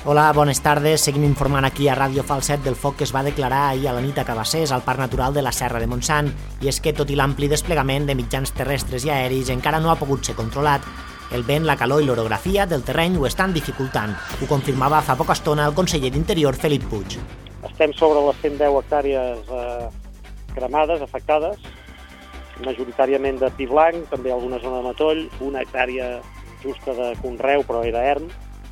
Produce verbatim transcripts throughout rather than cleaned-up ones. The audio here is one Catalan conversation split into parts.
Hola, bones tardes. Seguim informant aquí a Ràdio Falset del foc que es va declarar ahir a la nit a Cabassers, al Parc Natural de la Serra de Montsant. I és que, tot i l'ampli desplegament de mitjans terrestres i aeris, encara no ha pogut ser controlat. El vent, la calor i l'orografia del terreny ho estan dificultant. Ho confirmava fa poca estona el conseller d'Interior, Felip Puig. Estem sobre les cent deu hectàrees eh, cremades, afectades, majoritàriament de pi blanc, també alguna zona de matoll, una hectàrea justa de conreu, però era erm,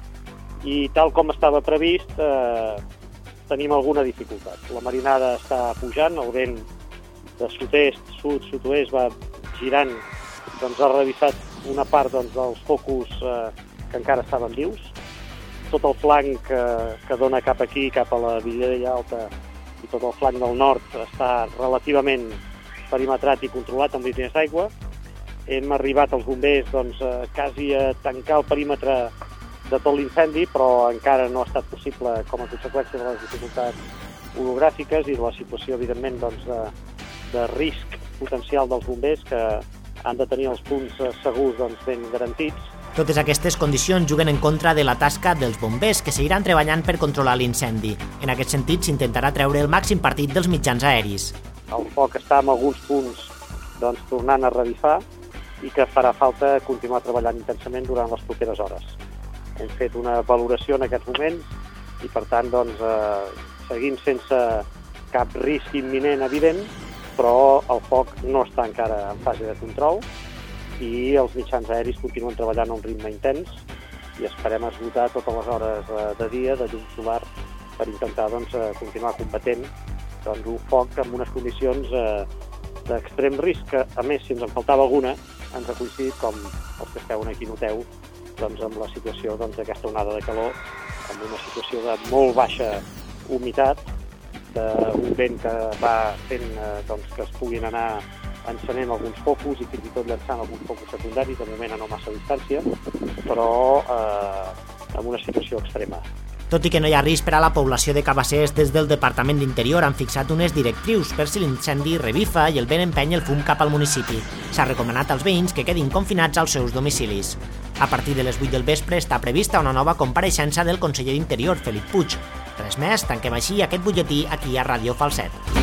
i tal com estava previst, eh, tenim alguna dificultat. La marinada està pujant, el vent de sud-est, sud, sud-oest va girant, doncs ha revisat una part doncs, dels focus eh, que encara estaven vius. Tot el flanc eh, que dona cap aquí, cap a la Vilella Alta, i tot el flanc del nord està relativament perimetrat i controlat amb línies d'aigua. Hem arribat els bombers doncs, eh, quasi a tancar el perímetre de tot l'incendi, però encara no ha estat possible com a conseqüència de les dificultats orogràfiques i de la situació, evidentment, doncs, de, de risc potencial dels bombers que han de tenir els punts segurs doncs, ben garantits. Totes aquestes condicions juguen en contra de la tasca dels bombers, que seguiran treballant per controlar l'incendi. En aquest sentit, s'intentarà treure el màxim partit dels mitjans aeris. El foc està en alguns punts doncs, tornant a revifar i que farà falta continuar treballant intensament durant les properes hores. Hem fet una valoració en aquests moments i, per tant, doncs, eh, seguim sense cap risc imminent evident, però el foc no està encara en fase de control i els mitjans aeris continuen treballant a un ritme intens i esperem esgotar totes les hores eh, de dia de llum solar per intentar doncs, eh, continuar combatent doncs, un foc amb unes condicions eh, d'extrem risc, que, a més, si ens en faltava alguna, ens ha coincidit, com els que esteu aquí noteu, doncs, amb la situació doncs, d'aquesta onada de calor, amb una situació de molt baixa humitat, d'un vent que va fent eh, doncs, que es puguin anar encenent alguns focus i fins i tot llançant alguns focus secundaris, de moment a no massa distància, però eh, amb una situació extrema. Tot i que no hi ha risc per a la població de Cabassers, des del Departament d'Interior han fixat unes directrius per si l'incendi revifa i el vent empeny el fum cap al municipi. S'ha recomanat als veïns que quedin confinats als seus domicilis. A partir de les vuit del vespre està prevista una nova compareixença del conseller d'Interior, Felip Puig. Res més, tanquem així aquest butlletí aquí a Ràdio Falset.